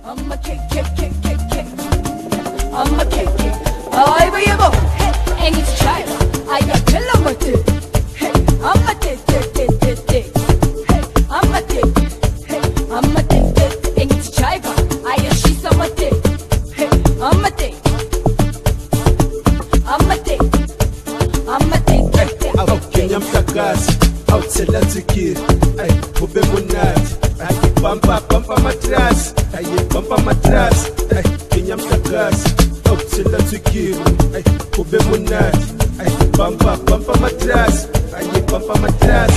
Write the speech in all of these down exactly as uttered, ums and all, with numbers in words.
I'm a cake, cake, cake, cake, cake. I'm a cake, cake. I will you go. Hey, and it's a child. I got pillow with it. Hey, I'm a tick, tick, tick, tick, tick. Hey, I'm a tick. Hey, I'm a tick, tick. And it's a child. I am she's a tick. Hey, I'm a tick. I'm a tick. I'm a tick, tick, tick. Out Kenya mtakasi, out selatiki. Ay, ube munati. Ay, bumpa, bumpa matras. Ay, bumpa matras. Ay, Kenya mtakasi, out selatiki. Ay, ube munati. Ay, bumpa, bumpa matras. Ay, bumpa matras.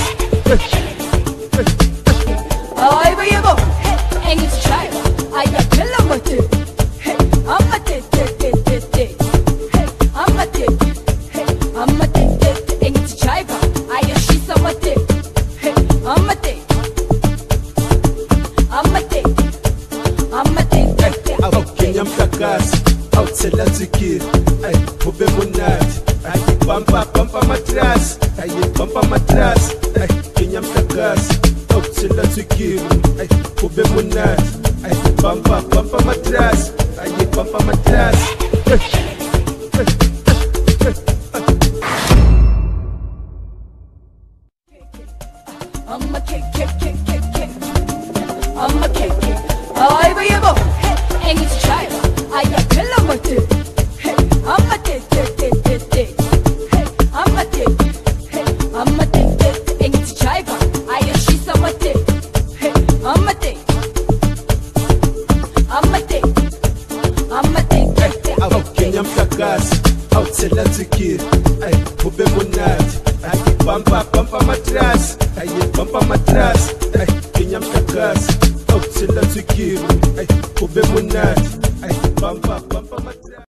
I will you go. Hey, and it's a child. I got pillow with it. Hey, I'm a tick, tick, tick, tick, tick. Hey, I'm a tick. Hey, I'm a tick, tick, and it's a child. I am she's a tick. Hey, I'm a tick. I'm a tick. I'm a tick, tick, tick. Out Kenya mtakasi, out selatiki. Ay, ube munati. Ay, bumpa, bumpa matras. Ay, bumpa matras. Ay, Kenya mtakasi, out selatiki. Ay, ube munati. Ay, bumpa, bumpa matras. Ay, bumpa matras. I'm a cake, cake, cake, cake, cake. I'm a cake, cake. I will you go. Hey, and it's a child. I got pillow with it. Hey, I'm a tick, tick, tick, tick, tick. Hey, I'm a tick. Hey, I'm a tick, tick, and it's a child. I am she's a tick. Hey, I'm a tick. I'm a tick. I'm a tick, tick, tick. Out Kenya mtakasi, out selatiki. Ay, ube munati. Ay, bumpa, bumpa matras. Ay, bumpa matras. Ay, Kenya mtakasi, out selatiki. Ay, ube